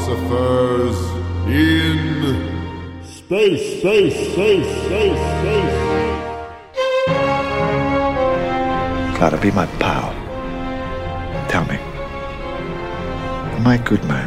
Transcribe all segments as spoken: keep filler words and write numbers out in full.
philosophers in space, space, space, space, space. Gotta be my pal. Tell me, am I a good man?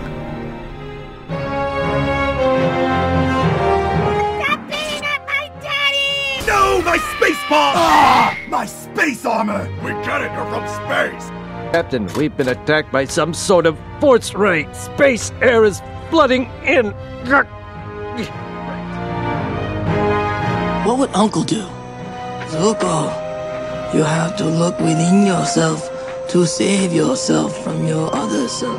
Stop beating up my daddy! No, my space bomb! Ah, my space armor! We get it, you're from space. Captain, we've been attacked by some sort of force ray. Space air is flooding in. What would Uncle do? Zuko, you have to look within yourself to save yourself from your other self.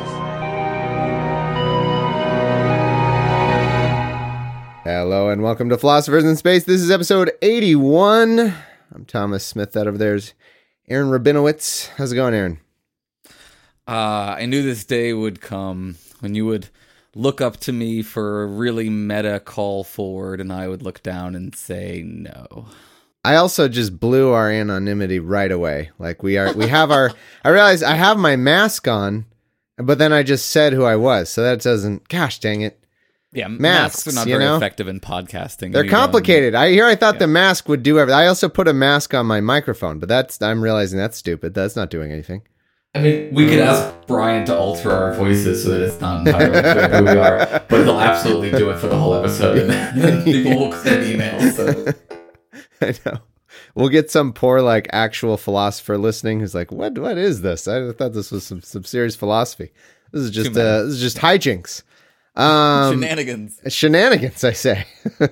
Hello and welcome to Philosophers in Space. This is episode eighty-one. I'm Thomas Smith. That over there is Aaron Rabinowitz. How's it going, Aaron? Uh, I knew this day would come when you would look up to me for a really meta call forward, and I would look down and say no. I also just blew our anonymity right away. Like we are, we have our. I realized I have my mask on, but then I just said who I was, so that doesn't. Gosh, dang it! Yeah, masks, masks are not you very know? effective in podcasting. They're You complicated. know, I here I thought yeah. the mask would do everything. I also put a mask on my microphone, but that's I'm realizing that's stupid. That's not doing anything. I mean, we could ask Brian to alter our voices so that it's not entirely clear who we are, but he'll absolutely do it for the whole episode. And people will send emails. So. I know. We'll get some poor, like, actual philosopher listening who's like, "What? What is this? I thought this was some, some serious philosophy. This is just uh, this is just hijinks, um, Shenanigans, shenanigans." I say.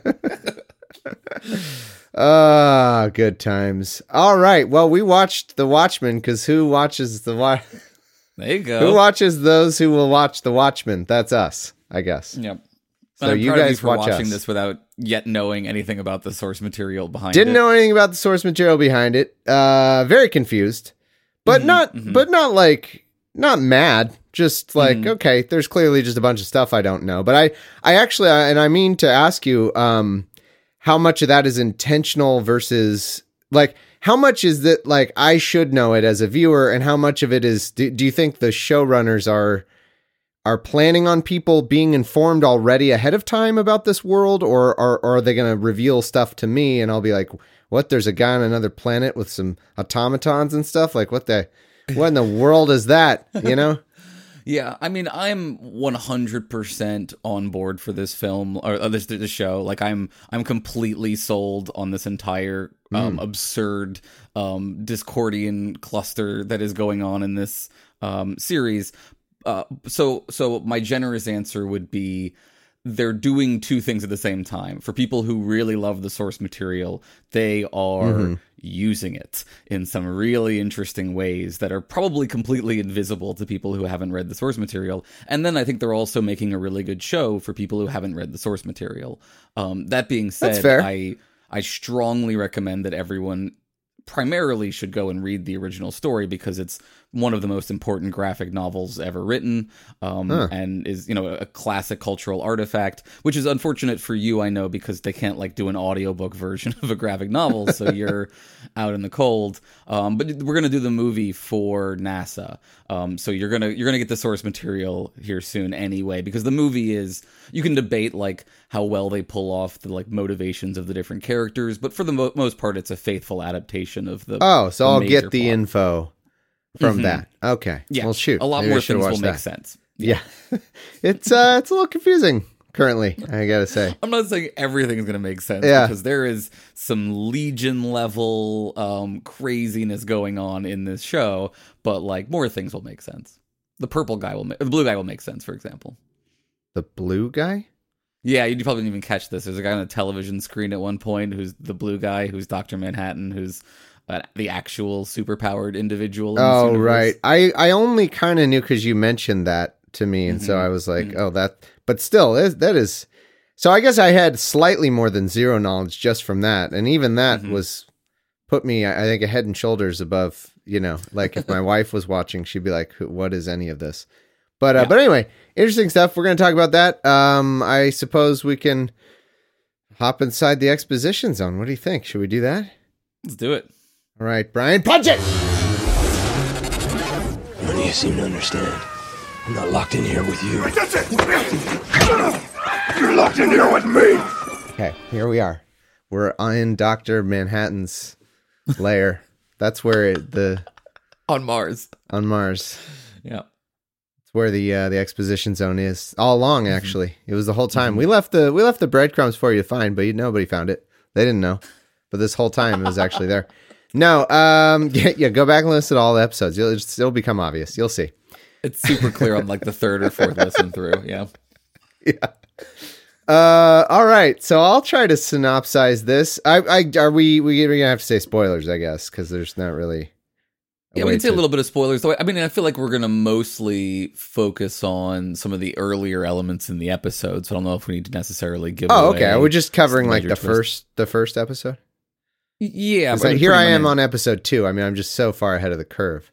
Ah, good times. All right. Well, we watched The Watchmen because who watches the wa- There you go. Who watches those who will watch The Watchmen? That's us, I guess. Yep. So I'm you proud of guys for watch watching us. this without yet knowing anything about the source material behind Didn't it. know anything about the source material behind it. Uh, very confused, but Mm-hmm, not, mm-hmm. but not like, not mad. Just like, Mm-hmm. okay, there's clearly just a bunch of stuff I don't know. But I, I actually, and I mean to ask you, um, how much of that is intentional versus like, how much is that like I should know it as a viewer, and how much of it is? Do, do you think the showrunners are? are planning on people being informed already ahead of time about this world, or, or, or are they going to reveal stuff to me and I'll be like, what, there's a guy on another planet with some automatons and stuff? Like, what the, what in the world is that? You know? Yeah, I mean, I'm one hundred percent on board for this film or, or this this show. Like, I'm I'm completely sold on this entire um, Mm. absurd um, Discordian cluster that is going on in this um, series. Uh, so, so my generous answer would be they're doing two things at the same time. For people who really love the source material, they are Mm-hmm. using it in some really interesting ways that are probably completely invisible to people who haven't read the source material. And then I think they're also making a really good show for people who haven't read the source material. Um, that being That's said, fair. I I strongly recommend that everyone primarily should go and read the original story because it's one of the most important graphic novels ever written, um, Huh. and is, you know, a classic cultural artifact, which is unfortunate for you, I know, because they can't like do an audiobook version of a graphic novel. So you're out in the cold. Um, but we're going to do the movie for NASA. Um, so you're going to, you're going to get the source material here soon anyway, because the movie is, you can debate like how well they pull off the like motivations of the different characters, but for the mo- most part, it's a faithful adaptation of the, Oh, so the I'll major get the plot. info from Mhm. that. Okay. Yeah. Well, shoot. A lot Maybe I more should've things will watched make that. sense. Yeah. it's, uh, it's a little confusing currently, I gotta say. I'm not saying everything is going to make sense, Yeah. because there is some Legion level um, craziness going on in this show, but like more things will make sense. The purple guy will, ma- the blue guy will make sense, for example. The blue guy? Yeah, you probably didn't even catch this. There's a guy on a television screen at one point who's the blue guy, who's Doctor Manhattan, who's uh, the actual superpowered individual. In this Oh, universe. right. I, I only kind of knew because you mentioned that to me, and so Mhm. I was like, Mhm. oh, that. But still, that that is. So I guess I had slightly more than zero knowledge just from that, and even that Mhm. was put me, I I think, a head and shoulders above. You know, like if my wife was watching, she'd be like, "Who- "What is any of this?" But uh, Yeah. but anyway, interesting stuff. We're going to talk about that. Um, I suppose we can hop inside the exposition zone. What do you think? Should we do that? Let's do it. All right, Brian, punch it. None of you seem to understand. I'm not locked in here with you. That's it! You're locked in here with me! Okay, here we are. We're in Doctor Manhattan's lair. That's where it, the On Mars. on Mars. Yeah. It's where the uh, the exposition zone is all along. Actually, mm-hmm. It was the whole time. Mm-hmm. We left the we left the breadcrumbs for you to find, but nobody found it. They didn't know. But this whole time it was actually there. No, um, yeah, yeah, go back and listen to all the episodes. You'll, it'll become obvious. You'll see. It's super clear on like the third or fourth listen through. Yeah. Yeah. Uh, all right. So I'll try to synopsize this. I, I, are we, we, we're gonna have to say spoilers, I guess, because there's not really. Yeah, we can say to... a little bit of spoilers. Though I mean, I feel like we're gonna mostly focus on some of the earlier elements in the episode. So I don't know if we need to necessarily give. Oh, away okay. We're just covering like the twist. first, the first episode. Yeah, but here I am on episode two. I mean, I'm just so far ahead of the curve.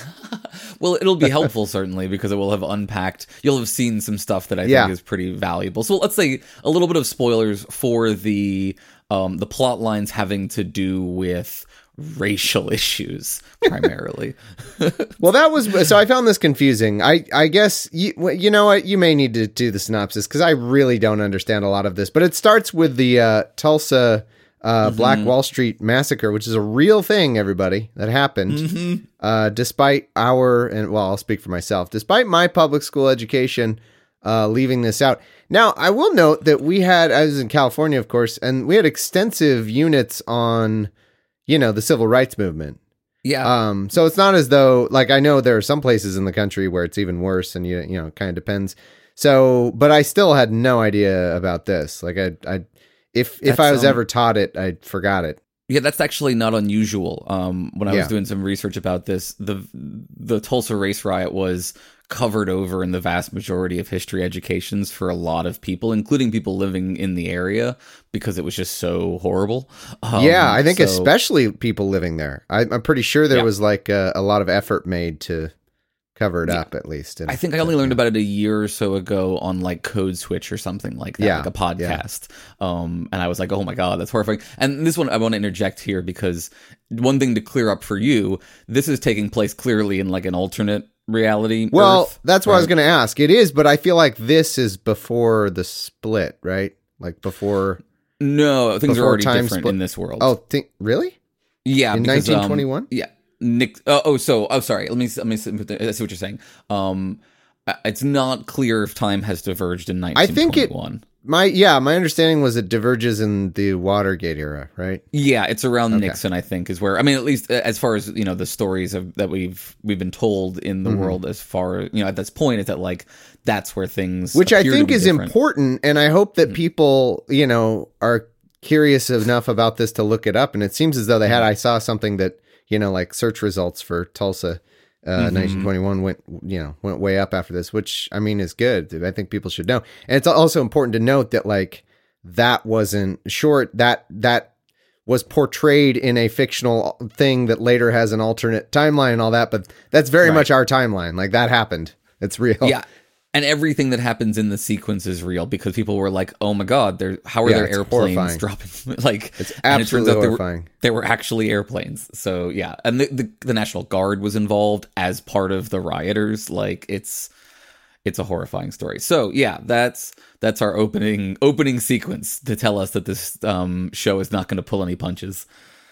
Well, it'll be helpful, certainly, because it will have unpacked. You'll have seen some stuff that I yeah. think is pretty valuable. So let's say a little bit of spoilers for the um, the plot lines having to do with racial issues, primarily. Well, that was... So I found this confusing. I, I guess, you, you know what? You may need to do the synopsis, because I really don't understand a lot of this. But it starts with the uh, Tulsa... Uh, mm-hmm. Black Wall Street Massacre, which is a real thing, everybody, that happened. Mm-hmm. Uh, despite our, and well, I'll speak for myself, despite my public school education uh, leaving this out. Now, I will note that we had, I was in California, of course, and we had extensive units on, you know, the civil rights movement. Yeah. Um. So it's not as though, like, I know there are some places in the country where it's even worse, and, you, you know, it kind of depends. So, but I still had no idea about this. Like, I, I, If if that's, I was um, ever taught it, I forgot it. Yeah, that's actually not unusual. Um, when I yeah. was doing some research about this, the the Tulsa race riot was covered over in the vast majority of history educations for a lot of people, including people living in the area, because it was just so horrible. Um, yeah, I think so, especially people living there. I, I'm pretty sure there yeah. was like a, a lot of effort made to cover it yeah. up, at least. I think I only learned about it a year or so ago on like Code Switch or something like that, yeah. like a podcast. Yeah. Um, and I was like, oh my God, that's horrifying. And this one, I want to interject here because one thing to clear up for you, this is taking place clearly in like an alternate reality. Well, Earth, that's what right? I was going to ask. It is, but I feel like this is before the split, right? Like before. No, things are already different split. in this world. Oh, th- really? Yeah. In because, nineteen twenty-one? Um, yeah. Nick. Uh, oh, so oh, sorry. Let me let me see what you're saying. Um, it's not clear if time has diverged in nineteen twenty-one. I think it. My yeah, my understanding was it diverges in the Watergate era, right? Yeah, it's around okay. Nixon. I think is where I mean, at least as far as you know, the stories of, that we've we've been told in the mm-hmm. world, as far you know, at this point, is that like that's where things, which I think is different. important, and I hope that mm-hmm. people you know are curious enough about this to look it up. And it seems as though they had. I saw something that. You know, like search results for Tulsa, uh, mm-hmm. nineteen twenty-one went, you know, went way up after this, which I mean is good. I think people should know. And it's also important to note that like that wasn't short. That that was portrayed in a fictional thing that later has an alternate timeline and all that. But that's very right. much our timeline. Like that happened. It's real. Yeah. And everything that happens in the sequence is real because people were like, "Oh my God, there! How are yeah, there airplanes horrifying. dropping?" Like, it's absolutely and it horrifying. There were, there were actually airplanes. So yeah, and the, the the National Guard was involved as part of the rioters. Like, it's it's a horrifying story. So yeah, that's that's our opening opening sequence to tell us that this um, show is not going to pull any punches.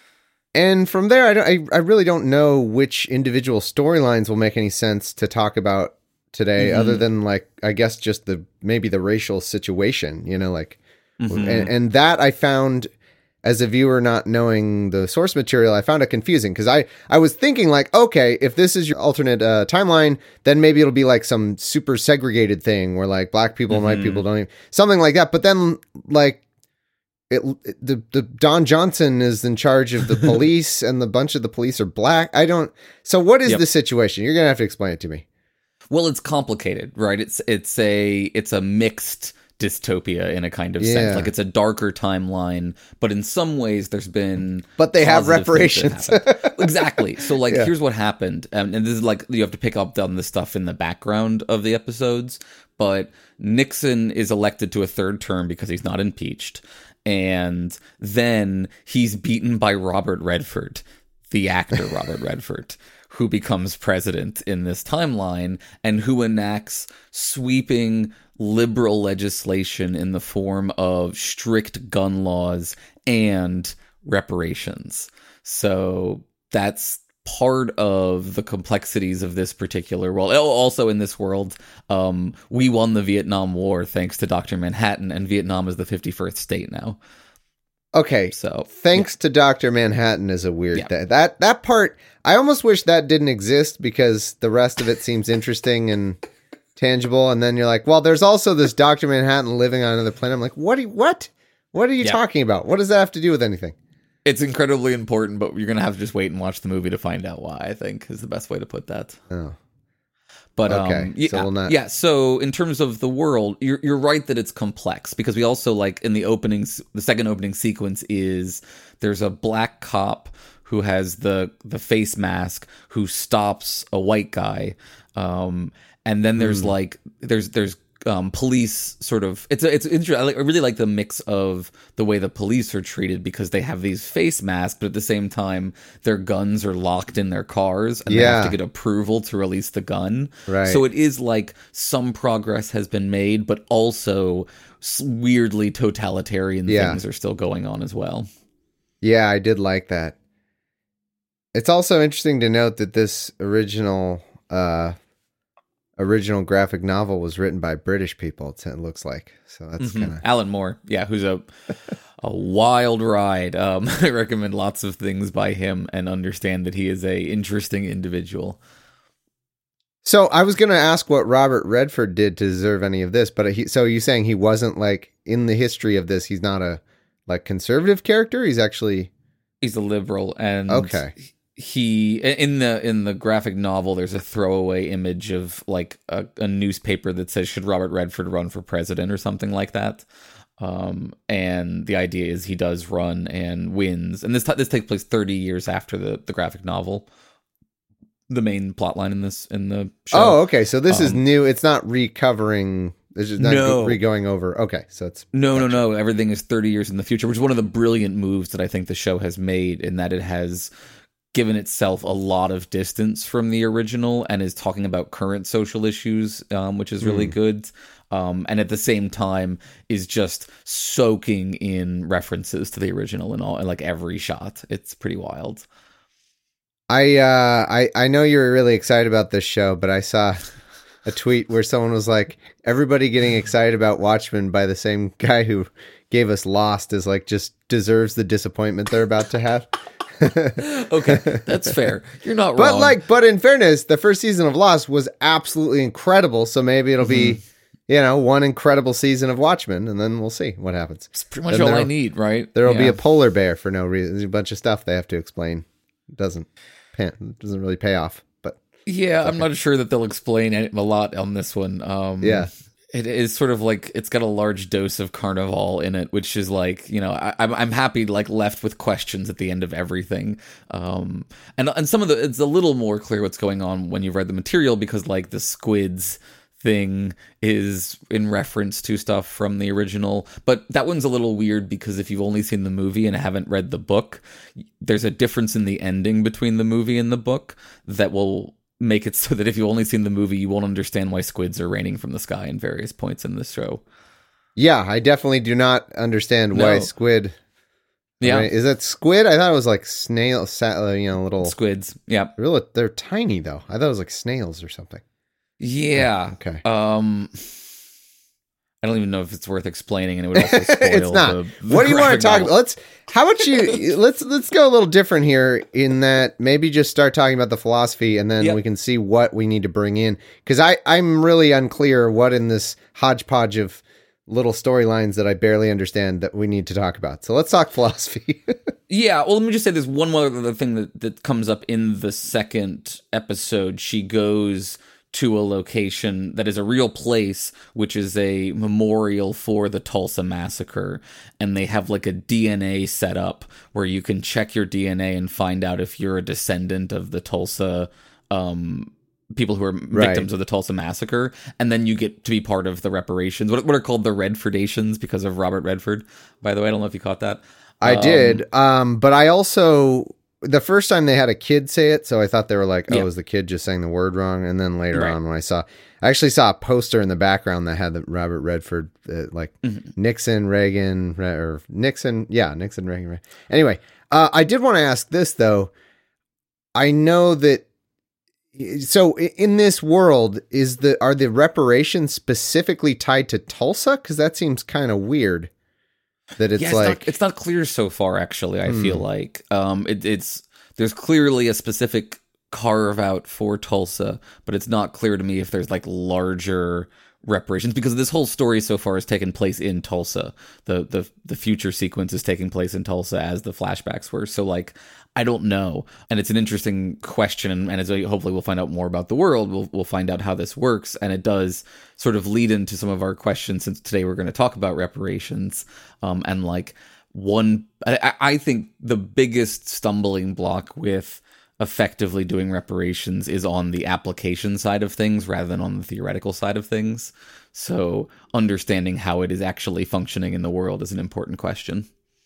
And from there, I don't, I I really don't know which individual storylines will make any sense to talk about today, mm-hmm. other than like I guess just the maybe the racial situation, you know, like mm-hmm. and, and that I found as a viewer not knowing the source material, I found it confusing because I I was thinking like, okay, if this is your alternate uh, timeline, then maybe it'll be like some super segregated thing where like black people and mm-hmm. white people don't even, something like that. But then like it, it the the Don Johnson is in charge of the police and the bunch of the police are black. I don't. So what is yep. the situation? You're gonna have to explain it to me. Well, it's complicated, right? It's it's a it's a mixed dystopia in a kind of yeah. sense. Like it's a darker timeline, but in some ways there's been but they have reparations. Exactly. So like yeah. here's what happened. Um, and this is like you have to pick up on the stuff in the background of the episodes, but Nixon is elected to a third term because he's not impeached. And then he's beaten by Robert Redford. the actor Robert Redford, who becomes president in this timeline and who enacts sweeping liberal legislation in the form of strict gun laws and reparations. So that's part of the complexities of this particular world. Oh, also in this world, um, we won the Vietnam War thanks to Doctor Manhattan, and Vietnam is the fifty-first state now. Okay, so thanks yeah. to Doctor Manhattan is a weird Yeah. thing. That that part, I almost wish that didn't exist because the rest of it seems interesting and tangible. And then you're like, well, there's also this Doctor Manhattan living on another planet. I'm like, what? Are you, what? What are you Yeah. talking about? What does that have to do with anything? It's incredibly important, but you're going to have to just wait and watch the movie to find out why, I think, is the best way to put that. Oh. But Okay, um, yeah, so we'll not- yeah. So in terms of the world, you're you're right that it's complex because we also like in the opening, the second opening sequence is there's a black cop who has the the face mask who stops a white guy, um, and then there's Hmm. like there's there's um, police sort of it's a, it's interesting. I, like, I really like the mix of the way the police are treated because they have these face masks, but at the same time their guns are locked in their cars and they have Yeah. to get approval to release the gun. Right. So it is like some progress has been made, but also s- weirdly totalitarian Yeah. things are still going on as well. Yeah, I did like that. It's also interesting to note that this original uh, original graphic novel was written by British people. It looks like so. That's Mhm. kind of Alan Moore, yeah, who's a a wild ride. Um, I recommend lots of things by him and understand that he is a interesting individual. So I was going to ask what Robert Redford did to deserve any of this, but he, so you saying he wasn't like in the history of this, he's not a like conservative character. He's actually He's a liberal, and Okay. he in the in the graphic novel there's a throwaway image of like a, a newspaper that says should Robert Redford run for president or something like that. Um, and the idea is he does run and wins, and this t- this takes place thirty years after the the graphic novel. The main plot line in this in the show. Oh, okay. So this is Um, new. It's not recovering. It's just not No. re-going over. Okay, so it's No, no, no. Everything is thirty years in the future, which is one of the brilliant moves that I think the show has made in that it has given itself a lot of distance from the original and is talking about current social issues, um, which is really good. Um, and at the same time is just soaking in references to the original and all, and like every shot. It's pretty wild. I uh I I know you're really excited about this show, but I saw a tweet where someone was like, everybody getting excited about Watchmen by the same guy who gave us Lost is like just deserves the disappointment they're about to have. Okay, that's fair. You're not But wrong. like, but in fairness, the first season of Lost was absolutely incredible. So maybe it'll be, Mm-hmm. you know, one incredible season of Watchmen, and then we'll see what happens. it's pretty much then all I there'll- need, right? There'll be Yeah. a polar bear for no reason. There's a bunch of stuff they have to explain. It doesn't pay, doesn't really pay off, but Yeah, I'm not sure that they'll explain any, a lot on this one. Um, Yeah. it is sort of like it's got a large dose of Carnival in it, which is like, you know, I, I'm I'm happy like left with questions at the end of everything. Um, and and some of the it's a little more clear what's going on when you've read the material because like the squids thing is in reference to stuff from the original, but that one's a little weird because if you've only seen the movie and haven't read the book, there's a difference in the ending between the movie and the book that will make it so that if you've only seen the movie, you won't understand why squids are raining from the sky in various points in this show. yeah, I definitely do not understand why No. squid. Yeah, Right, is that squid? I thought it was like snail, sa- uh, you know, little. squids. Yeah, Really, they're tiny though. I thought it was like snails or something. yeah. Okay. Um, I don't even know if it's worth explaining, and it would also spoil. It's not. The, the What do you want graphic to talk novel. about? Let's. How about you? let's let's go a little different here. In that, maybe just start talking about the philosophy, and then Yep. we can see what we need to bring in. Because I I'm really unclear what in this hodgepodge of little storylines that I barely understand that we need to talk about. So let's talk philosophy. Yeah, well, let me just say there's one more other thing that, that comes up in the second episode. She goes to a location that is a real place, which is a memorial for the Tulsa Massacre. And they have like a D N A set up where you can check your D N A and find out if you're a descendant of the Tulsa um people who are Right. victims of the Tulsa Massacre, and then you get to be part of the reparations. What, what are called the Redfordations because of Robert Redford, by the way. I don't know if you caught that. I Um, did, um, but I also the first time they had a kid say it, so I thought they were like, oh, Yeah. is the kid just saying the word wrong? And then later Right. on, when I saw, I actually saw a poster in the background that had the Robert Redford, uh, like Mm-hmm. Nixon, Reagan, Re- or Nixon, yeah, Nixon, Reagan. Re- Anyway, uh, I did want to ask this though. I know that. So i- in this world, is the are the reparations specifically tied to Tulsa? Because that seems kind of weird. That it's yeah, it's, like not, it's not clear so far. Actually, I Hmm. feel like um, it, it's there's clearly a specific carve out for Tulsa, but it's not clear to me if there's like larger reparations because this whole story so far has taken place in Tulsa. The the the future sequence is taking place in Tulsa as the flashbacks were. So like I don't know, and it's an interesting question. And, and as we, hopefully we'll find out more about the world, we'll we'll find out how this works, and it does sort of lead into some of our questions. Since today we're going to talk about reparations, um, and like one, I, I think the biggest stumbling block with effectively doing reparations is on the application side of things rather than on the theoretical side of things. So understanding how it is actually functioning in the world is an important question.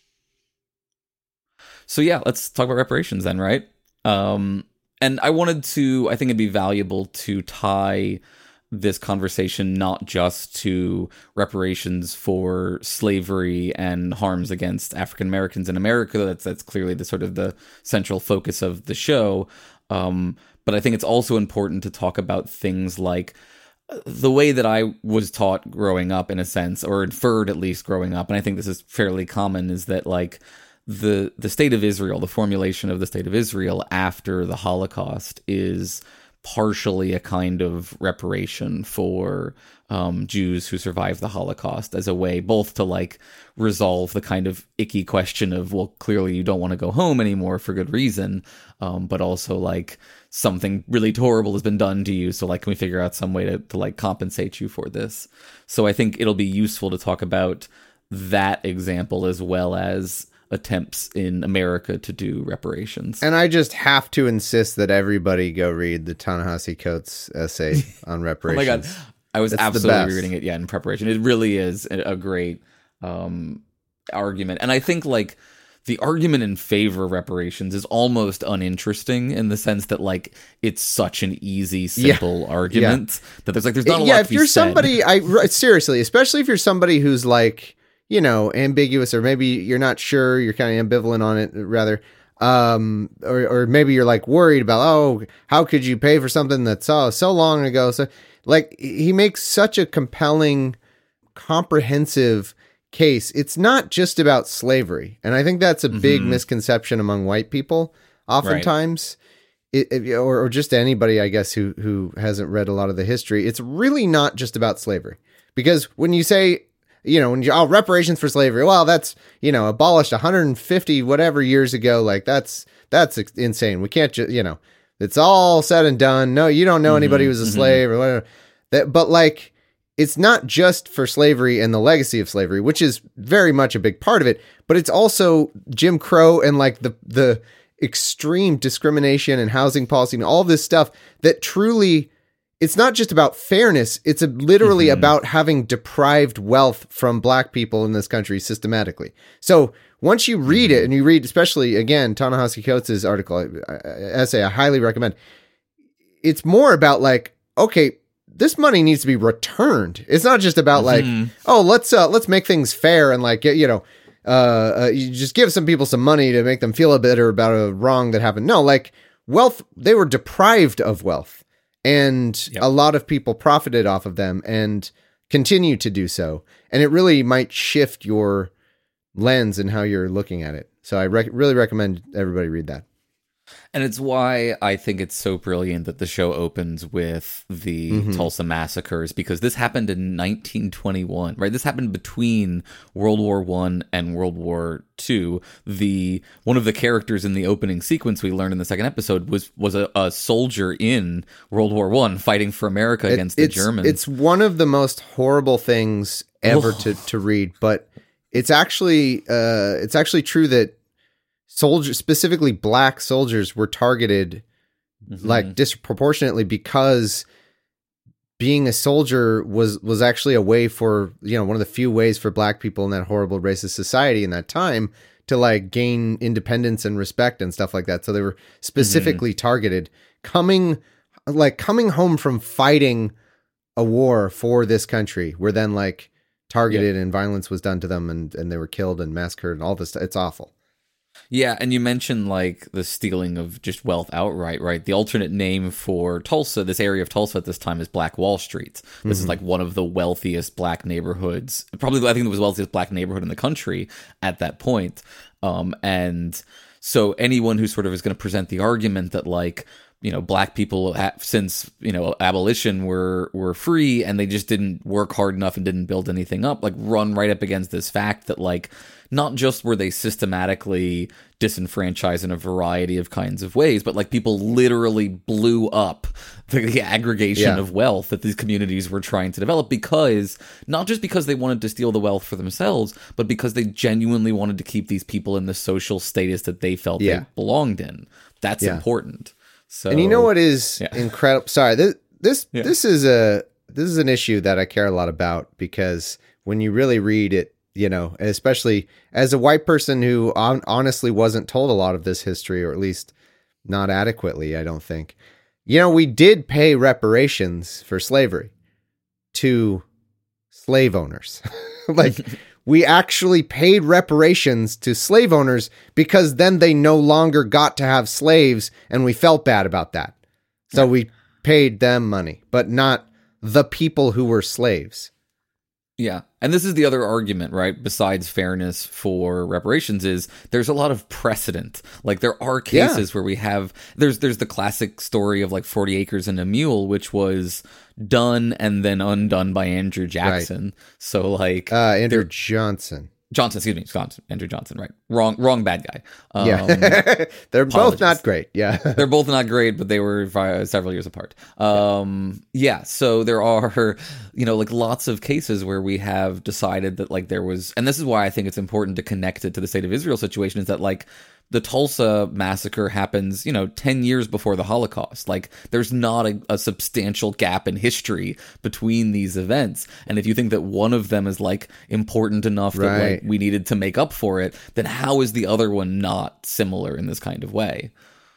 So yeah, let's talk about reparations then, right? Um, and I wanted to, I think it'd be valuable to tie this conversation not just to reparations for slavery and harms against African Americans in America. That's that's clearly the sort of the central focus of the show. Um, but I think it's also important to talk about things like the way that I was taught growing up, in a sense, or inferred at least growing up, and I think this is fairly common, is that like the the state of Israel, the formulation of the state of Israel after the Holocaust is partially a kind of reparation for um, Jews who survived the Holocaust, as a way both to like resolve the kind of icky question of, well, clearly you don't want to go home anymore for good reason, um, but also like something really horrible has been done to you. So like, can we figure out some way to, to like compensate you for this? So I think it'll be useful to talk about that example as well as attempts in America to do reparations. And I just have to insist that everybody go read the Ta-Nehisi Coates essay on reparations. Oh my God. I was It's the absolutely best. reading it, yeah, in preparation. It really is a a great um, argument. And I think, like, the argument in favor of reparations is almost uninteresting in the sense that, like, it's such an easy, simple argument that there's, like, there's not a yeah, lot if to be you're said. somebody, I r- seriously, especially if you're somebody who's like, you know, ambiguous, or maybe you're not sure, you're kind of ambivalent on it, rather, um, or or maybe you're like worried about, oh, how could you pay for something that's oh, so long ago? So, like, he makes such a compelling, comprehensive case. It's not just about slavery, and I think that's a big Mhm. misconception among white people, oftentimes. It, it- or, or just anybody, I guess, who who hasn't read a lot of the history. It's really not just about slavery, because when you say, you know, when you oh, reparations for slavery, well, that's, you know, abolished one hundred fifty whatever years ago. Like that's that's insane. We can't just, you know, it's all said and done. No, you don't know anybody who was a slave or whatever. That, but like, it's not just for slavery and the legacy of slavery, which is very much a big part of it, but it's also Jim Crow and like the the extreme discrimination and housing policy and all this stuff that truly, it's not just about fairness. It's a, literally Mm-hmm. about having deprived wealth from black people in this country systematically. So once you read it, and you read, especially again, Ta-Nehisi Coates' article, uh, essay, I highly recommend. It's more about like, okay, this money needs to be returned. It's not just about like, oh, let's uh, let's make things fair and like, you know, uh, uh, you just give some people some money to make them feel a better about a wrong that happened. No, like wealth, they were deprived of wealth, and Yep. a lot of people profited off of them and continue to do so. And it really might shift your lens and how you're looking at it. So I rec- really recommend everybody read that. And it's why I think it's so brilliant that the show opens with the Mm-hmm. Tulsa massacres, because this happened in nineteen twenty-one, right? This happened between World War One and World War Two. The one of the characters in the opening sequence we learned in the second episode was was a, a soldier in World War One fighting for America It- against the it's, Germans. It's one of the most horrible things ever Oh. to, to read, but it's actually uh, it's actually true that soldiers, specifically black soldiers, were targeted Mm-hmm. like disproportionately because being a soldier was was actually a way for, you know, one of the few ways for black people in that horrible racist society in that time to like gain independence and respect and stuff like that. So they were specifically mm-hmm. targeted. Coming, like coming home from fighting a war for this country, were then like targeted, yep. and violence was done to them, and, and they were killed and massacred and all this stuff. It's awful. Yeah, and you mentioned like the stealing of just wealth outright, right? The alternate name for Tulsa, this area of Tulsa at this time, is Black Wall Street. This mm-hmm. is like one of the wealthiest black neighborhoods, probably I think it was the wealthiest black neighborhood in the country at that point. Um, and so anyone who sort of is going to present the argument that like, you know, black people have, since, you know, abolition were were free and they just didn't work hard enough and didn't build anything up, like run right up against this fact that like, not just were they systematically disenfranchised in a variety of kinds of ways, but like people literally blew up the, the aggregation yeah. of wealth that these communities were trying to develop, because not just because they wanted to steal the wealth for themselves, but because they genuinely wanted to keep these people in the social status that they felt yeah. they belonged in. That's yeah. important. So, and you know what is yeah. incredible? Sorry, this this yeah. this is a this is an issue that I care a lot about, because when you really read it, you know, especially as a white person who on, honestly wasn't told a lot of this history, or at least not adequately, I don't think. You know, we did pay reparations for slavery to slave owners. Like, we actually paid reparations to slave owners because then they no longer got to have slaves, and we felt bad about that. So we paid them money, but not the people who were slaves. Yeah. And this is the other argument, right? Besides fairness for reparations, is there's a lot of precedent. Like there are cases yeah. where we have, there's there's the classic story of like forty acres and a mule, which was done and then undone by Andrew Jackson. Right. So like uh, Andrew Johnson. Johnson, excuse me, Johnson, Andrew Johnson, right? Wrong, wrong, bad guy. Um, yeah, they're apologies. both not great. Yeah, they're both not great, but they were several years apart. Um, yeah, so there are, you know, like lots of cases where we have decided that like there was, and this is why I think it's important to connect it to the State of Israel situation, is that like the Tulsa massacre happens, you know, ten years before the Holocaust. Like, there's not a, a substantial gap in history between these events. And if you think that one of them is, like, important enough that right. like, we needed to make up for it, then how is the other one not similar in this kind of way?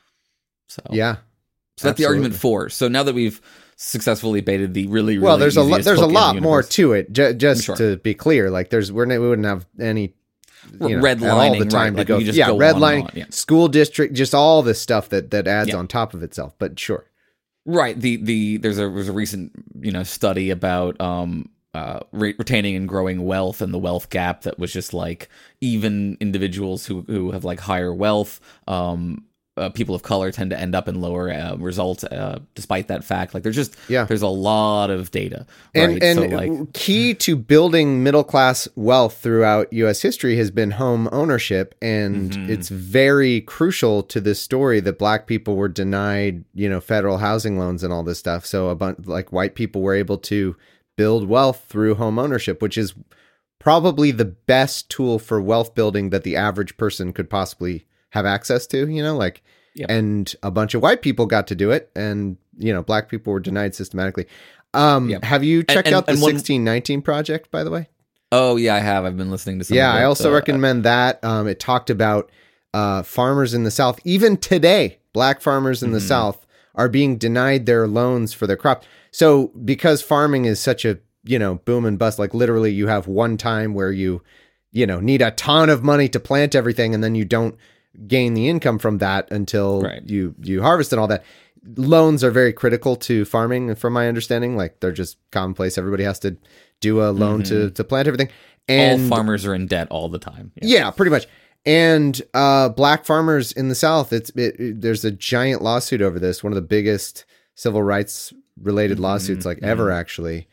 So yeah. So that's the argument for. So now that we've successfully baited the really, really well, there's a lo- there's a lot the more to it. J- just sure. to be clear, like, there's we're we wouldn't have any. You know, redlining all the time right, to like go, yeah, go redlining, yeah. school district, just all this stuff that that adds yeah. on top of itself. But sure, right. The the there's a there's a recent you know study about um uh re- retaining and growing wealth and the wealth gap that was just like even individuals who who have like higher wealth, um uh, people of color tend to end up in lower uh, results uh, despite that fact. Like there's just yeah. there's a lot of data, right? and and so, like, key to building middle class wealth throughout U S history has been home ownership, and mm-hmm. it's very crucial to this story that black people were denied, you know, federal housing loans and all this stuff. So a bunch like white people were able to build wealth through home ownership, which is probably the best tool for wealth building that the average person could possibly have access to, you know, like, yep. and a bunch of white people got to do it, and, you know, black people were denied systematically. Um, yep. Have you checked and, and, out the one, sixteen nineteen Project, by the way? Oh, yeah, I have. I've been listening to some Yeah, of it, I also uh, recommend that. Um, it talked about uh, farmers in the South. Even today, black farmers in mm-hmm. the South are being denied their loans for their crop. So because farming is such a, you know, boom and bust, like literally you have one time where you, you know, need a ton of money to plant everything, and then you don't gain the income from that until right. you you harvest and all that. Loans are very critical to farming, from my understanding. Like they're just commonplace. Everybody has to do a loan mm-hmm. to to plant everything. And all farmers are in debt all the time. Yeah, yeah pretty much. And uh, black farmers in the South, it's it, it, there's a giant lawsuit over this. One of the biggest civil rights related mm-hmm. lawsuits like mm-hmm. ever, actually.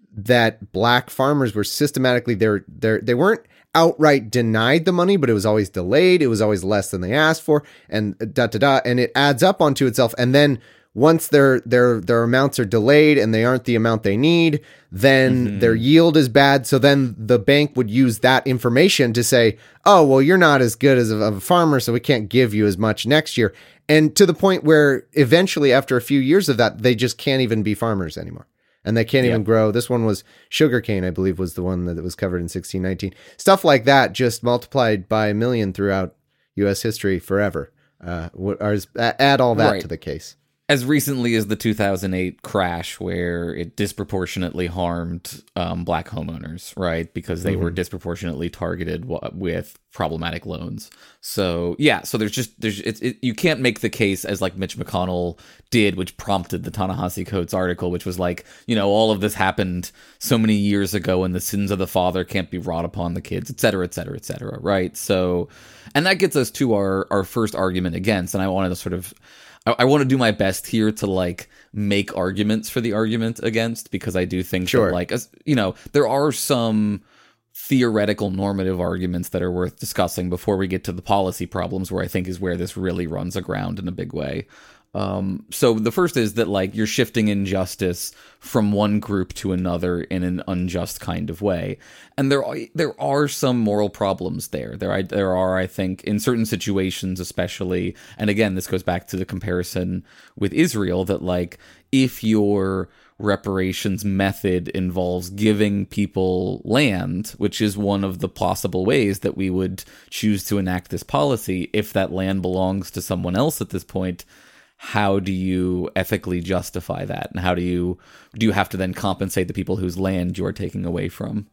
That black farmers were systematically they're they they weren't outright denied the money, but it was always delayed. It was always less than they asked for, and da da da, and it adds up onto itself. And then once their their their amounts are delayed and they aren't the amount they need, then mm-hmm. their yield is bad. So then the bank would use that information to say, "Oh, well, you're not as good as a, of a farmer, so we can't give you as much next year." And to the point where eventually, after a few years of that, they just can't even be farmers anymore. and they can't even Yeah. grow. This one was sugarcane, I believe, was the one that was covered in sixteen nineteen. Stuff like that, just multiplied by a million throughout U S history forever. Uh, what are, add all that Right. to the case. As recently as the two thousand eight crash, where it disproportionately harmed um, black homeowners, right? Because they were disproportionately targeted w- with problematic loans. So yeah, so there's just there's it's it, you can't make the case as like Mitch McConnell did, which prompted the Ta-Nehisi Coates article, which was like, you know, all of this happened so many years ago, and the sins of the father can't be wrought upon the kids, et cetera, et cetera, et cetera, right? So, and that gets us to our our first argument against, and I wanted to sort of. I want to do my best here to like make arguments for the argument against, because I do think Sure. that like, as, you know, there are some theoretical normative arguments that are worth discussing before we get to the policy problems, where I think is where this really runs aground in a big way. Um, so the first is that like you're shifting injustice from one group to another in an unjust kind of way, and there are, there are some moral problems there. There are, there are, I think, in certain situations, especially, and again, this goes back to the comparison with Israel, that like if your reparations method involves giving people land, which is one of the possible ways that we would choose to enact this policy, if that land belongs to someone else at this point, how do you ethically justify that? And how do you do you have to then compensate the people whose land you are taking away from?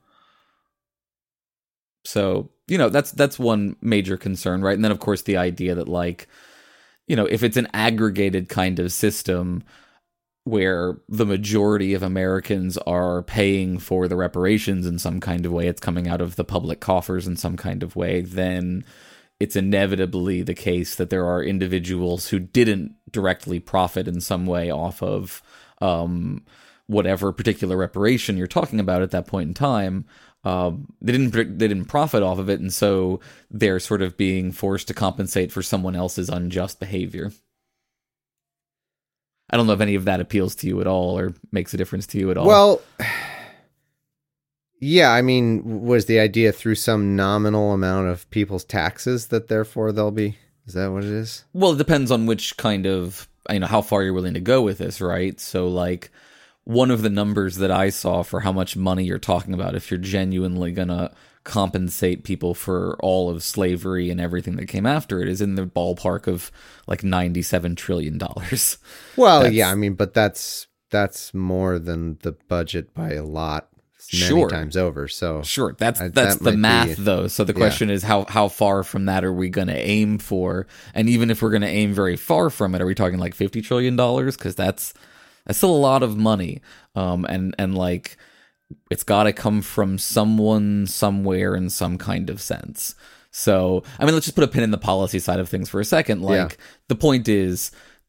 So, you know, that's that's one major concern, right? And then of course the idea that like, you know, if it's an aggregated kind of system where the majority of Americans are paying for the reparations in some kind of way, it's coming out of the public coffers in some kind of way, then it's inevitably the case that there are individuals who didn't directly profit in some way off of um, whatever particular reparation you're talking about at that point in time. Um, they didn't they didn't profit off of it, and so they're sort of being forced to compensate for someone else's unjust behavior. I don't know if any of that appeals to you at all or makes a difference to you at all. Well, yeah, I mean, was the idea through some nominal amount of people's taxes that therefore they'll be, is that what it is? Well, it depends on which kind of, you know, how far you're willing to go with this, right? So like one of the numbers that I saw for how much money you're talking about, if you're genuinely going to compensate people for all of slavery and everything that came after it, is in the ballpark of like ninety-seven trillion dollars. Well, That's- yeah, I mean, but that's that's more than the budget by a lot, many Sure. times over. So Sure, that's I- that's that the might math be- though. So the question is how how far from that are we going to aim for? And even if we're going to aim very far from it, are we talking like fifty trillion dollars? Because that's that's still a lot of money. Um, and and like it's got to come from someone somewhere in some kind of sense. So I mean, let's just put a pin in the policy side of things for a second. Like Yeah. the point is,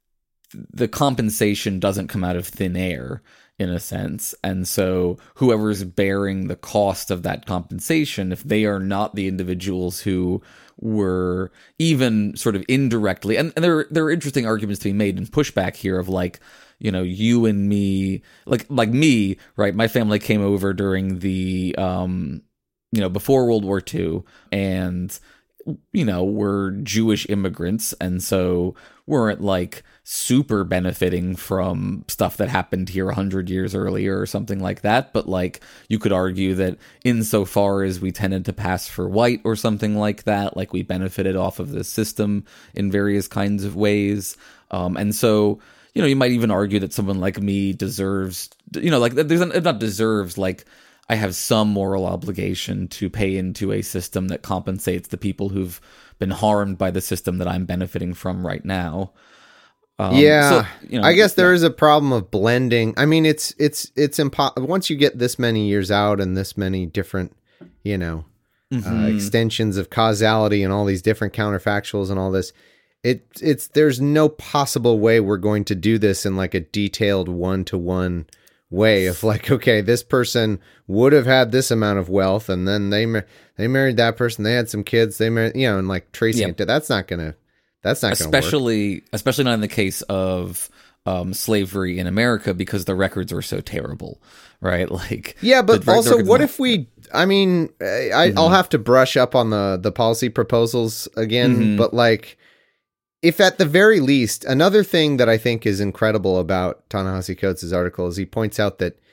the compensation doesn't come out of thin air, in a sense. And so whoever's bearing the cost of that compensation, if they are not the individuals who were even sort of indirectly, and, and there, there are interesting arguments to be made and pushback here of like, you know, you and me, like, like me, right? My family came over during the, um, you know, before World War Two, and, you know, we're Jewish immigrants. And so weren't like super benefiting from stuff that happened here a hundred years earlier or something like that. But like you could argue that insofar as we tended to pass for white or something like that, like we benefited off of this system in various kinds of ways. Um, and so, you know, you might even argue that someone like me deserves, you know, like there's an, not deserves, like I have some moral obligation to pay into a system that compensates the people who've been harmed by the system that I'm benefiting from right now. Um, yeah, so, you know, I guess there yeah. is a problem of blending. I mean, it's it's it's impossible once you get this many years out and this many different, you know, Mm-hmm. uh, extensions of causality and all these different counterfactuals and all this. It it's there's no possible way we're going to do this in like a detailed one to one way of like, okay, this person would have had this amount of wealth, and then they mar- they married that person, they had some kids, they married, you know, and like tracing Yep. it. To, that's not gonna. That's not going to work. especially especially not in the case of um, slavery in America, because the records were so terrible, right? Like, Yeah, but the- the also, records what not- if we? I mean, I, Mm-hmm. I'll have to brush up on the the policy proposals again, Mhm. but like, if at the very least, another thing that I think is incredible about Ta-Nehisi Coates' article is he points out that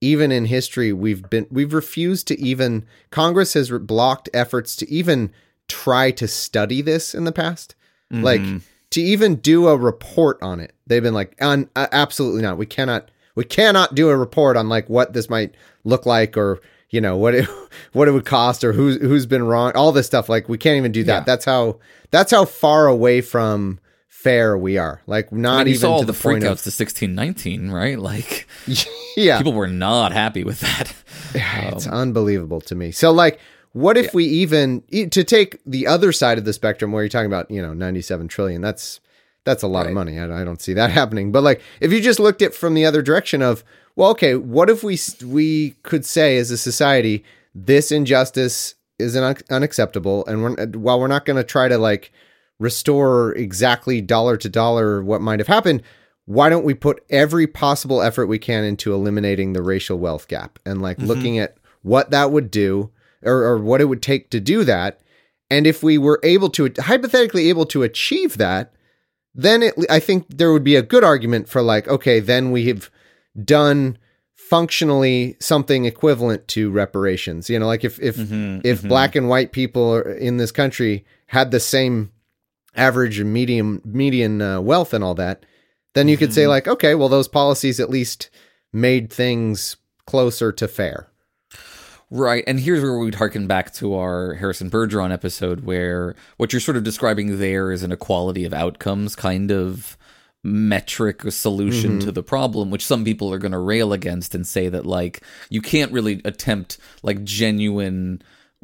even in history, we've been we've refused to even Congress has re- blocked efforts to even try to study this in the past, mm-hmm. like to even do a report on it. They've been like, uh, absolutely not. We cannot. We cannot do a report on like what this might look like, or you know what it what it would cost, or who's who's been wrong. All this stuff, like we can't even do that. Yeah. That's how that's how far away from fair we are. Like not I mean, you even saw all to the, the point freakouts of to sixteen nineteen, right? Like, yeah, people were not happy with that. It's um, unbelievable to me. So like, what if yeah. we even to take the other side of the spectrum where you're talking about, you know, ninety-seven trillion? That's That's a lot right. of money. I, I don't see that happening. But like, if you just looked at from the other direction of, well, okay, what if we we could say as a society, this injustice is un- unacceptable, and we're, while we're not going to try to like restore exactly dollar to dollar what might have happened, why don't we put every possible effort we can into eliminating the racial wealth gap and like mm-hmm. looking at what that would do, or, or what it would take to do that, and if we were able to hypothetically able to achieve that. Then it, I think there would be a good argument for like, okay, then we have done functionally something equivalent to reparations. You know, like if if mm-hmm, if mm-hmm. black and white people in this country had the same average and medium median uh, wealth and all that, then you mm-hmm. could say like, okay, well, those policies at least made things closer to fair. Right, and here's where we'd harken back to our Harrison Bergeron episode, where what you're sort of describing there is an equality of outcomes kind of metric or solution mm-hmm. to the problem, which some people are going to rail against and say that, like, you can't really attempt, like, genuine,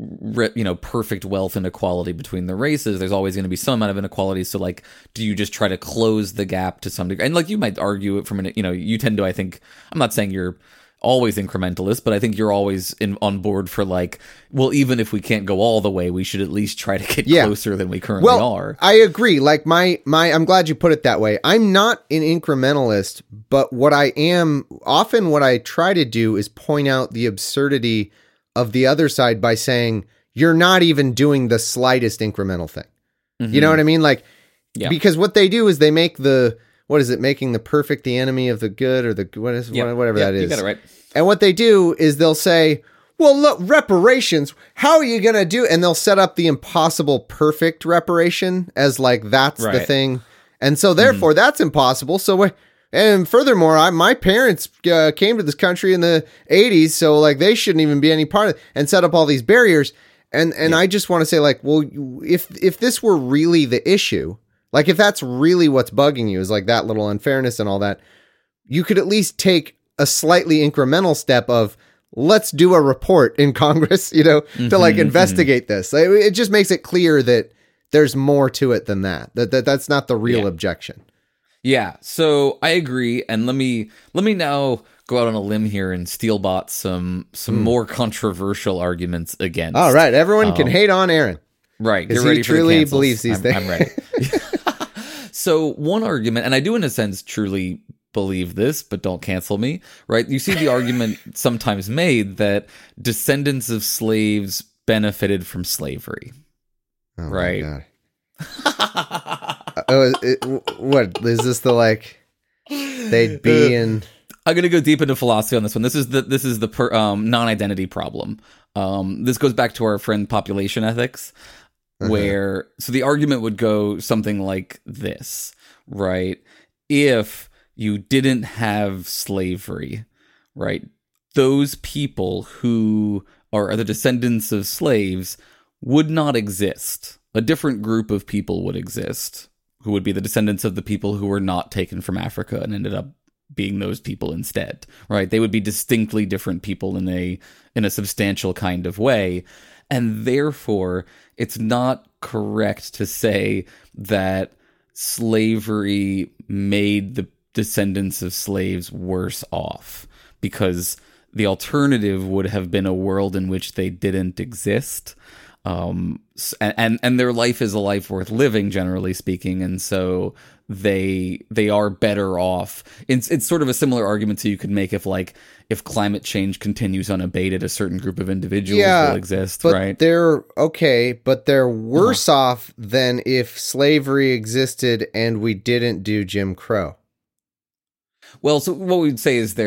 you know, perfect wealth inequality between the races. There's always going to be some amount of inequality, so, like, do you just try to close the gap to some degree? And, like, you might argue it from an, you know, you tend to, I think, I'm not saying you're always incrementalist, but I think you're always in, on board for like, well, even if we can't go all the way, we should at least try to get yeah. closer than we currently well, are. I agree. Like my, my, I'm glad you put it that way. I'm not an incrementalist, but what I am often what I try to do is point out the absurdity of the other side by saying, you're not even doing the slightest incremental thing. Mm-hmm. You know what I mean? Like, yeah. because what they do is they make the, what is it? Making the perfect the enemy of the good, or the what is yep. whatever yep, that is. You got it right. And what they do is they'll say, "Well, look, reparations. How are you gonna do?" And they'll set up the impossible perfect reparation as like that's right. the thing. And so therefore, mm-hmm. that's impossible. So, and furthermore, I, my parents uh, came to this country in the eighties, so like they shouldn't even be any part of it, and set up all these barriers. And and yeah. I just want to say, like, well, if if this were really the issue. Like, if that's really what's bugging you is like that little unfairness and all that, you could at least take a slightly incremental step of let's do a report in Congress, you know, mm-hmm, to like investigate mm-hmm. this. It just makes it clear that there's more to it than that, that, that that's not the real yeah. objection. Yeah. So I agree. And let me, let me now go out on a limb here and steelbot some, some mm. more controversial arguments against. All right. Everyone um, can hate on Aaron. Right. Get ready he for truly the believes these I'm, things. I'm ready. So one argument, and I do in a sense truly believe this, but don't cancel me, right? You see the argument sometimes made that descendants of slaves benefited from slavery, oh right? My God. oh, it, what is this? The like they'd be in. I'm gonna go deep into philosophy on this one. This is the this is the per, um, non-identity problem. Um, this goes back to our friend population ethics. Where, so the argument would go something like this, right? If you didn't have slavery, right? Those people who are the descendants of slaves would not exist. A different group of people would exist who would be the descendants of the people who were not taken from Africa and ended up being those people instead, right? They would be distinctly different people in a in a substantial kind of way. And therefore, it's not correct to say that slavery made the descendants of slaves worse off, because the alternative would have been a world in which they didn't exist. Um, and, and their life is a life worth living, generally speaking. And so they, they are better off. It's, it's sort of a similar argument to you could make if like, if climate change continues unabated, a certain group of individuals yeah, will exist, but right? They're okay, but they're worse uh-huh. off than if slavery existed and we didn't do Jim Crow. Well, so what we'd say is they're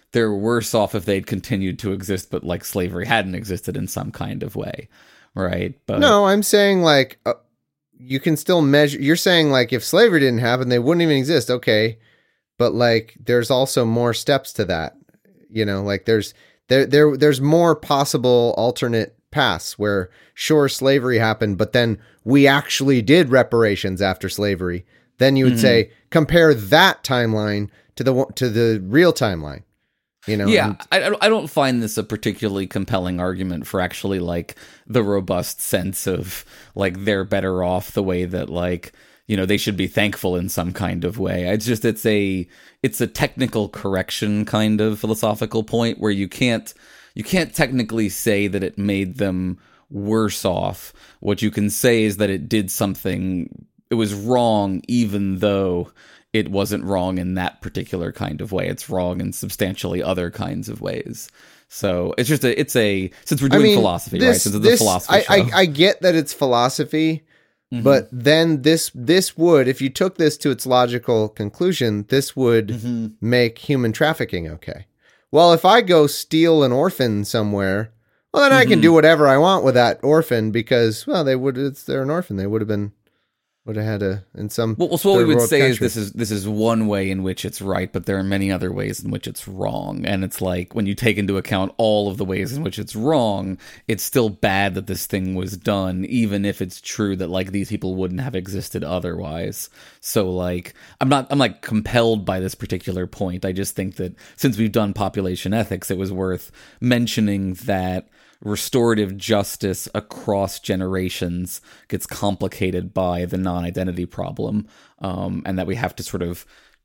they're worse off if they'd continued to exist, but like slavery hadn't existed in some kind of way, right? But no, I'm saying like uh, you can still measure. You're saying like if slavery didn't happen, they wouldn't even exist. Okay, but like there's also more steps to that. You know, like there's there there there's more possible alternate paths where sure slavery happened, but then we actually did reparations after slavery. Then you would mm-hmm. say compare that timeline to the to the real timeline. You know, yeah, and, I, I don't find this a particularly compelling argument for actually like the robust sense of like they're better off the way that like, you know, they should be thankful in some kind of way. It's just it's a it's a technical correction kind of philosophical point where you can't you can't technically say that it made them worse off. What you can say is that it did something, it was wrong even though it wasn't wrong in that particular kind of way. It's wrong in substantially other kinds of ways. So it's just a, it's a, since we're doing I mean, philosophy, this, right? Since it's this, a philosophy I, show. I, I get that it's philosophy, mm-hmm. but then this, this would, if you took this to its logical conclusion, this would mm-hmm. make human trafficking okay. Well, if I go steal an orphan somewhere, well, then mm-hmm. I can do whatever I want with that orphan because, well, they would, it's, they're an orphan. They would have been, would have had a in some well, so what we would say country. is this is this is one way in which it's right, but there are many other ways in which it's wrong. And it's like when you take into account all of the ways in which it's wrong, it's still bad that this thing was done, even if it's true that like these people wouldn't have existed otherwise. So like I'm not I'm like compelled by this particular point. I just think that since we've done population ethics, it was worth mentioning that restorative justice across generations gets complicated by the non-identity problem, um, and that we have to sort of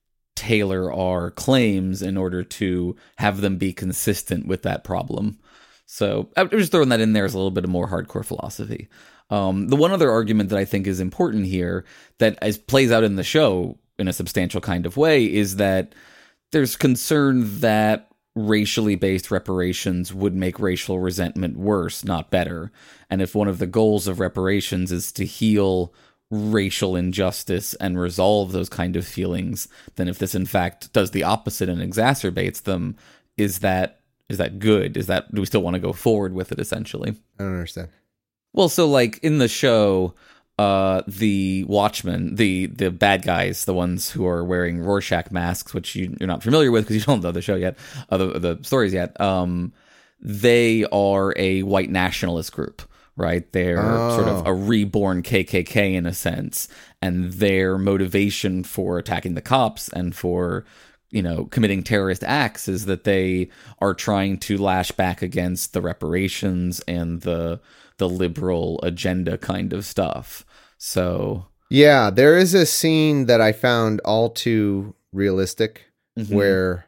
tailor our claims in order to have them be consistent with that problem. So I'm just throwing that in there as a little bit of more hardcore philosophy. Um, the one other argument that I think is important here that is, plays out in the show in a substantial kind of way is that there's concern that racially based reparations would make racial resentment worse, not better. And if one of the goals of reparations is to heal racial injustice and resolve those kind of feelings, then if this in fact does the opposite and exacerbates them, is that is that good? Is that do we still want to go forward with it essentially? I don't understand. Well, so like in the show, uh, the Watchmen, the the bad guys, the ones who are wearing Rorschach masks, which you, you're not familiar with because you don't know the show yet, uh, the, the stories yet, um, they are a white nationalist group, right? They're oh. sort of a reborn K K K in a sense, and their motivation for attacking the cops and for, you know, committing terrorist acts is that they are trying to lash back against the reparations and the the liberal agenda kind of stuff. So yeah, there is a scene that I found all too realistic mm-hmm. where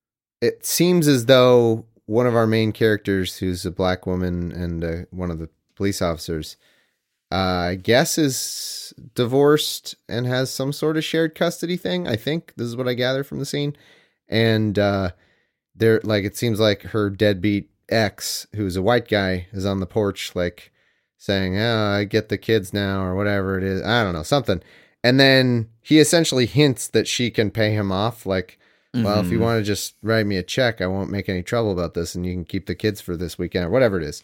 it seems as though one of our main characters, who's a black woman and uh, one of the police officers, uh, I guess is divorced and has some sort of shared custody thing. I think this is what I gather from the scene. And uh, there, like, it seems like her deadbeat ex, who's a white guy, is on the porch, like saying, "Oh, I get the kids now," or whatever it is. I don't know, something. And then he essentially hints that she can pay him off, like, mm-hmm. well, if you want to just write me a check, I won't make any trouble about this, and you can keep the kids for this weekend, or whatever it is.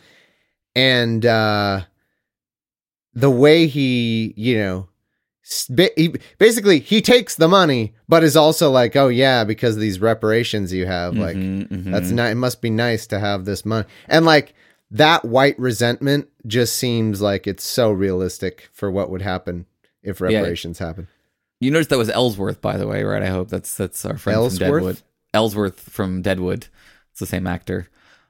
And uh, the way he, you know, he, basically he takes the money, but is also like, oh yeah, because of these reparations you have, mm-hmm, like mm-hmm. that's not, it must be nice to have this money. And like that white resentment just seems like it's so realistic for what would happen if reparations yeah. happen. You noticed that was Ellsworth, by the way, right? I hope that's that's our friend Ellsworth? from Deadwood. Ellsworth from Deadwood. It's the same actor.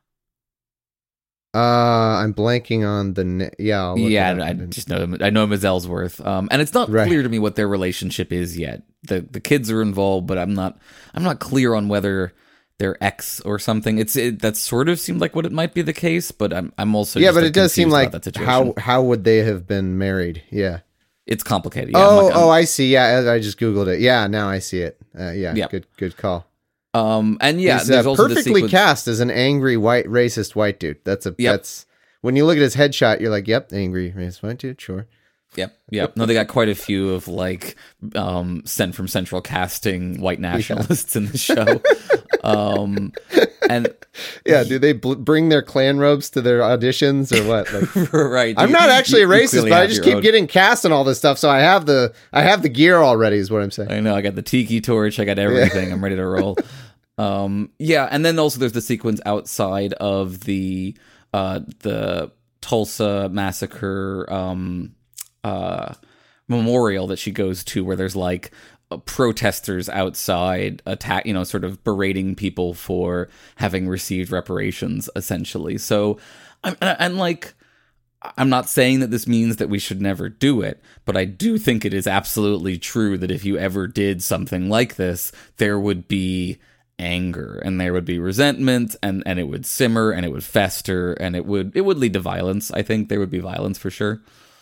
Uh, I'm blanking on the na- yeah. I'll look yeah, it up. I just know him. I know him as Ellsworth. Um, and it's not right. clear to me what their relationship is yet. the The kids are involved, but I'm not. I'm not clear on whether they're ex or something. It's it, that sort of seemed like what it might be the case, but I'm I'm also yeah. just But like it does seem like that how how would they have been married? Yeah, it's complicated. Yeah, oh I'm like, oh, I see. Yeah, I just googled it. Yeah, now I see it. Uh, yeah, yeah, good good call. Um, and yeah, He's there's uh, also perfectly the sequence- cast as an angry white racist white dude. That's a yep. that's when you look at his headshot, you're like, yep, angry racist white dude, sure. Yep, yep. No, they got quite a few of like um, sent from Central casting white nationalists yeah. in the show. Um, and yeah, do they bl- bring their clan robes to their auditions or what? Like, right. I'm you, not actually you, a you racist, but I just keep own. getting cast in all this stuff, so I have the I have the gear already. Is what I'm saying. I know. I got the tiki torch. I got everything. Yeah. I'm ready to roll. Um, yeah, and then also there's the sequence outside of the uh, the Tulsa massacre um, uh, memorial that she goes to, where there's like uh, protesters outside attack, you know, sort of berating people for having received reparations, essentially. So, I'm and, and like. I'm not saying that this means that we should never do it, but I do think it is absolutely true that if you ever did something like this, there would be anger and there would be resentment and, and it would simmer and it would fester and it would it would lead to violence. I think there would be violence for sure.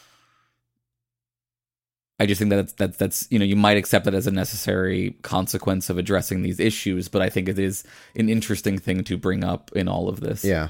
I just think that that's, that's, that's, you know, you might accept that as a necessary consequence of addressing these issues, but I think it is an interesting thing to bring up in all of this. Yeah.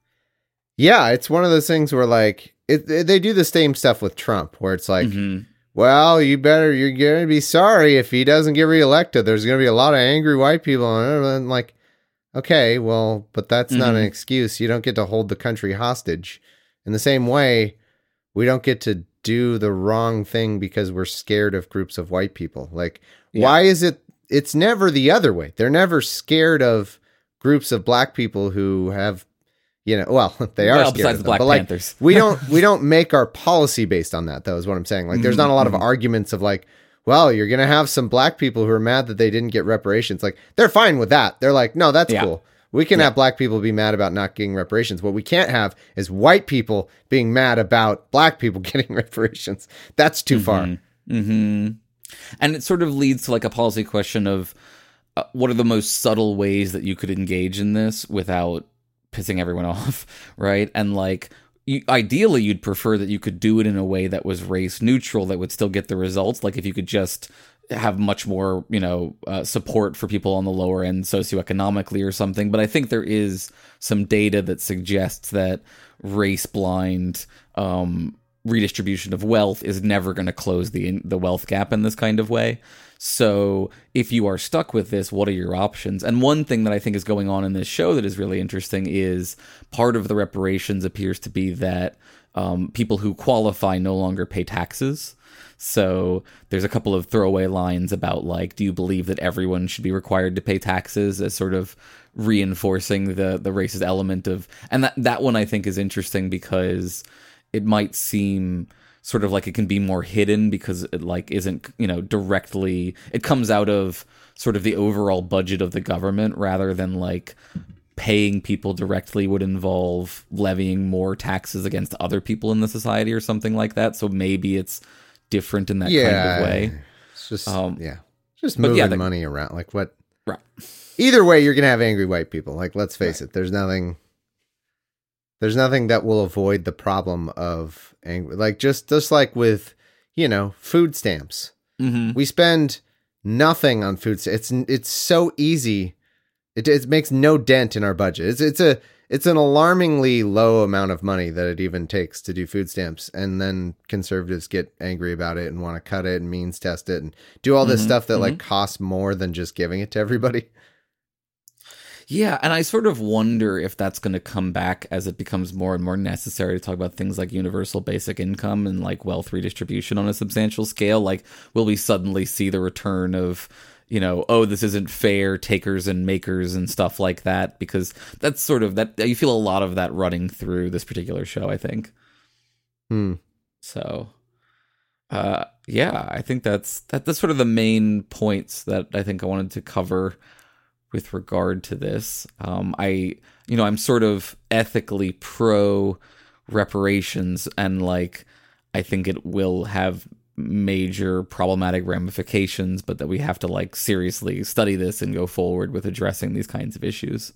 Yeah, it's one of those things where, like, it, it, they do the same stuff with Trump, where it's like, mm-hmm. well, you better, you're going to be sorry if he doesn't get reelected. There's going to be a lot of angry white people. And like, okay, well, but that's mm-hmm. not an excuse. You don't get to hold the country hostage. In the same way, we don't get to do the wrong thing because we're scared of groups of white people. Like, yeah. why is it, it's never the other way. They're never scared of groups of black people who have, you know, well, they are well, scared besides of the Black them, but Panthers. Like, we don't we don't make our policy based on that, though, is what I'm saying. Like, there's not a lot of mm-hmm. arguments of like, well, you're gonna have some black people who are mad that they didn't get reparations. Like, they're fine with that. They're like, no, that's yeah. cool. We can yeah. have black people be mad about not getting reparations. What we can't have is white people being mad about black people getting reparations. That's too mm-hmm. far. Mm-hmm. And it sort of leads to like a policy question of uh, what are the most subtle ways that you could engage in this without pissing everyone off, right? And like, you, ideally, you'd prefer that you could do it in a way that was race neutral, that would still get the results. Like if you could just have much more, you know, uh, support for people on the lower end socioeconomically or something. But I think there is some data that suggests that race blind um, redistribution of wealth is never going to close the the wealth gap in this kind of way. So if you are stuck with this, what are your options? And one thing that I think is going on in this show that is really interesting is part of the reparations appears to be that um, people who qualify no longer pay taxes. So there's a couple of throwaway lines about like, do you believe that everyone should be required to pay taxes, as sort of reinforcing the the racist element of, and that, that one I think is interesting because it might seem sort of like it can be more hidden because it like isn't, you know, directly, it comes out of sort of the overall budget of the government rather than like paying people directly would involve levying more taxes against other people in the society or something like that. So maybe it's different in that yeah, kind of way. It's just, um, yeah, just but moving yeah, the, money around. Like what? Right. Either way, you're going to have angry white people. Like, let's face right. it. There's nothing, there's nothing that will avoid the problem of angry. Like just, just like with, you know, food stamps, mm-hmm. we spend nothing on food stamps. It's, it's so easy. It, it makes no dent in our budget. It's, it's a, it's an alarmingly low amount of money that it even takes to do food stamps. And then conservatives get angry about it and want to cut it and means test it and do all this mm-hmm, stuff that mm-hmm. like costs more than just giving it to everybody. Yeah, and I sort of wonder if that's going to come back as it becomes more and more necessary to talk about things like universal basic income and like wealth redistribution on a substantial scale. Like, will we suddenly see the return of, you know, oh, this isn't fair, takers and makers and stuff like that? Because that's sort of, that you feel a lot of that running through this particular show, I think. Hmm. So, uh, yeah, I think that's, that, that's sort of the main points that I think I wanted to cover with regard to this. Um, I, you know, I'm sort of ethically pro reparations, and like, I think it will have major problematic ramifications, but that we have to like seriously study this and go forward with addressing these kinds of issues.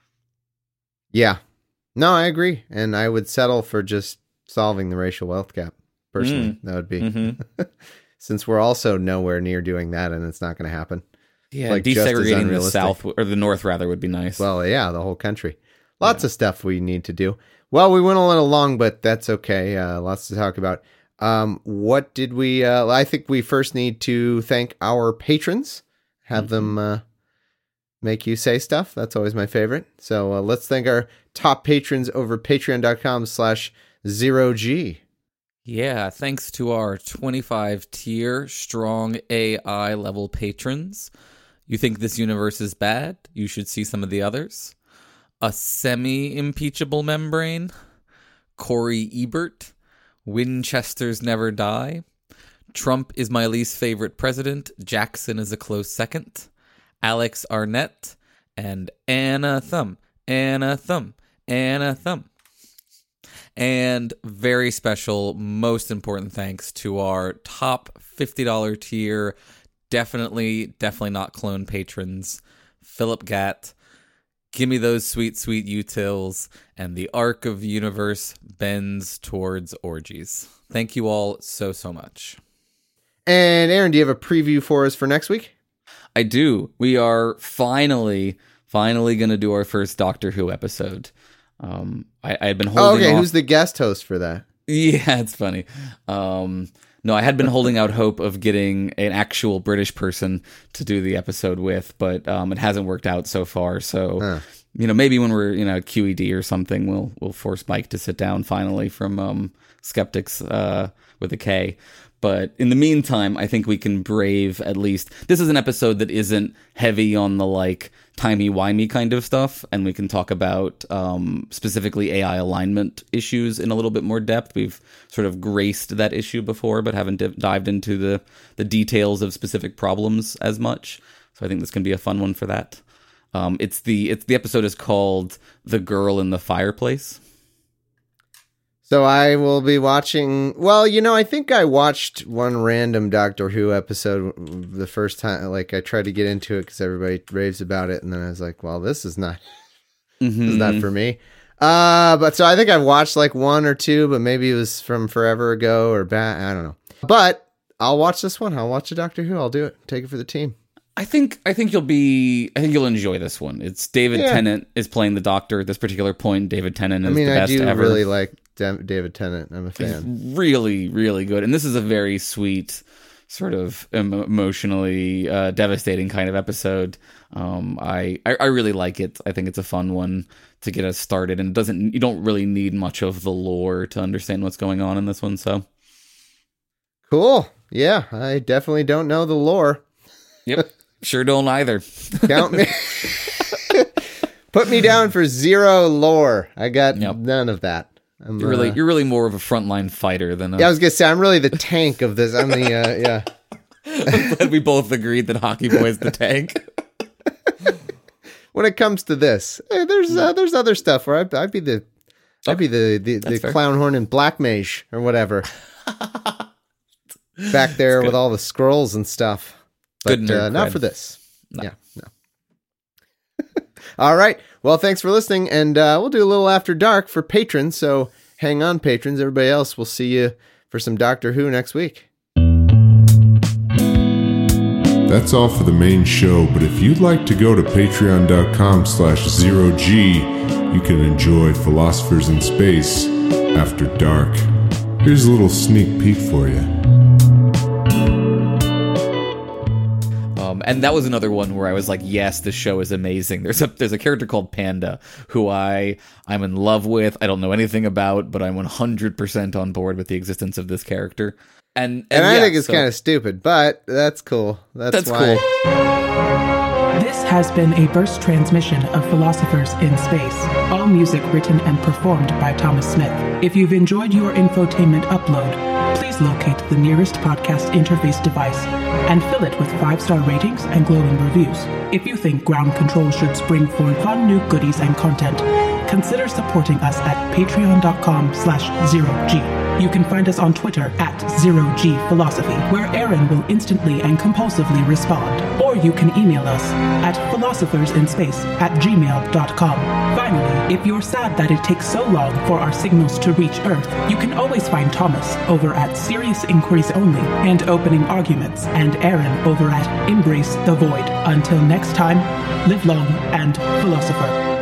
Yeah, no, I agree. And I would settle for just solving the racial wealth gap. Personally, mm. that would be, mm-hmm. since we're also nowhere near doing that and it's not going to happen. Yeah, like desegregating the South, or the North rather, would be nice. Well, yeah, the whole country. Lots yeah. of stuff we need to do. Well, we went a little long, but that's okay. Uh, lots to talk about. Um, what did we, uh, I think we first need to thank our patrons, have mm-hmm. them uh, make you say stuff. That's always my favorite. So uh, let's thank our top patrons over patreon.com slash zero G. Yeah, thanks to our twenty-five tier strong A I level patrons. You think this universe is bad? You should see some of the others. A semi-impeachable membrane. Corey Ebert. Winchesters never die. Trump is my least favorite president. Jackson is a close second. Alex Arnett. And Anna Thumb. Anna Thumb. Anna Thumb. And very special, most important thanks to our top fifty dollars tier, definitely, definitely not clone patrons, Philip Gatt, Gimme Those Sweet, Sweet Utils, and the arc of the universe bends towards orgies. Thank you all so, so much. And Aaron, do you have a preview for us for next week? I do. We are finally, finally going to do our first Doctor Who episode. Um, I, I had been holding oh, okay, off. Who's the guest host for that? Yeah, it's funny. Um, no, I had been holding out hope of getting an actual British person to do the episode with, but um, it hasn't worked out so far. So, huh. you know, maybe when we're, you know, at Q E D or something, we'll we'll force Mike to sit down finally from um, Skeptics uh, with a K. But in the meantime, I think we can brave at least. This is an episode that isn't heavy on the like timey-wimey kind of stuff, and we can talk about um, specifically A I alignment issues in a little bit more depth. We've sort of graced that issue before, but haven't div- dived into the, the details of specific problems as much. So I think this can be a fun one for that. Um, it's the it's the episode is called "The Girl in the Fireplace." So I will be watching, well, you know, I think I watched one random Doctor Who episode the first time, like I tried to get into it because everybody raves about it, and then I was like, well, this is not, mm-hmm. this is not for me. Uh, but so I think I've watched like one or two, but maybe it was from forever ago or back, I don't know. But I'll watch this one. I'll watch the Doctor Who. I'll do it. Take it for the team. I think I think you'll be I think you'll enjoy this one. It's David yeah. Tennant is playing the Doctor at this particular point. David Tennant is I mean, the best I do ever. really like David Tennant. I'm a fan. He's really, really good. And this is a very sweet, sort of emo- emotionally uh, devastating kind of episode. Um, I, I I really like it. I think it's a fun one to get us started, and it doesn't. You don't really need much of the lore to understand what's going on in this one. So cool. Yeah, I definitely don't know the lore. Yep. Sure don't either. Count me. Put me down for zero lore. I got yep. none of that. I'm, you're really, uh, you're really more of a frontline fighter than. A... Yeah, I was gonna say I'm really the tank of this. I'm the uh, yeah. I'm glad we both agreed that Hockey Boy is the tank. When it comes to this, hey, there's uh, there's other stuff where I'd, I'd be the I'd be the the, the clown horn and black mage or whatever. Back there with all the scrolls and stuff. But Good uh, not cred. for this. No. Yeah, no. All right. Well, thanks for listening, and uh, we'll do a little After Dark for patrons, so hang on, patrons. Everybody else, we'll see you for some Doctor Who next week. That's all for the main show, but if you'd like to go to patreon.com slash zero G, you can enjoy Philosophers in Space After Dark. Here's a little sneak peek for you. Um, and that was another one where I was like, yes, this show is amazing. There's a there's a character called Panda who I, I'm in love with. I don't know anything about, but I'm one hundred percent on board with the existence of this character. And and, and I yeah, think it's so, kind of stupid, but that's cool. That's, that's why. cool. This has been a burst transmission of Philosophers in Space. All music written and performed by Thomas Smith. If you've enjoyed your infotainment upload, please locate the nearest podcast interface device and fill it with five-star ratings and glowing reviews. If you think Ground Control should spring for fun new goodies and content, consider supporting us at patreon.com slash zero G. You can find us on Twitter at zero G Philosophy, where Aaron will instantly and compulsively respond. Or you can email us at philosophersinspace at gmail dot com. Finally, if you're sad that it takes so long for our signals to reach Earth, you can always find Thomas over at Serious Inquiries Only and Opening Arguments, and Aaron over at Embrace the Void. Until next time, live long and philosopher.